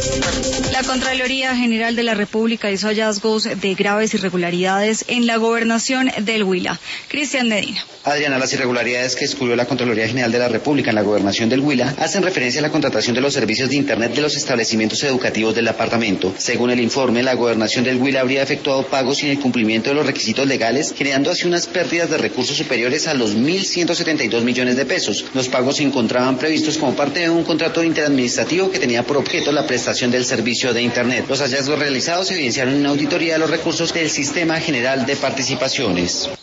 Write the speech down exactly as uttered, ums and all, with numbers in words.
La Contraloría General de la República hizo hallazgos de graves irregularidades en la gobernación del Huila. Cristian Medina. Adriana, las irregularidades que descubrió la Contraloría General de la República en la gobernación del Huila hacen referencia a la contratación de los servicios de Internet de los establecimientos educativos del departamento. Según el informe, la gobernación del Huila habría efectuado pagos sin el cumplimiento de los requisitos legales, generando así unas pérdidas de recursos superiores a los mil ciento setenta y dos millones de pesos. Los pagos se encontraban previstos como parte de un contrato interadministrativo que tenía por objeto la prestación del servicio de Internet. Los hallazgos realizados evidenciaron una auditoría de los recursos del Sistema General de Participaciones.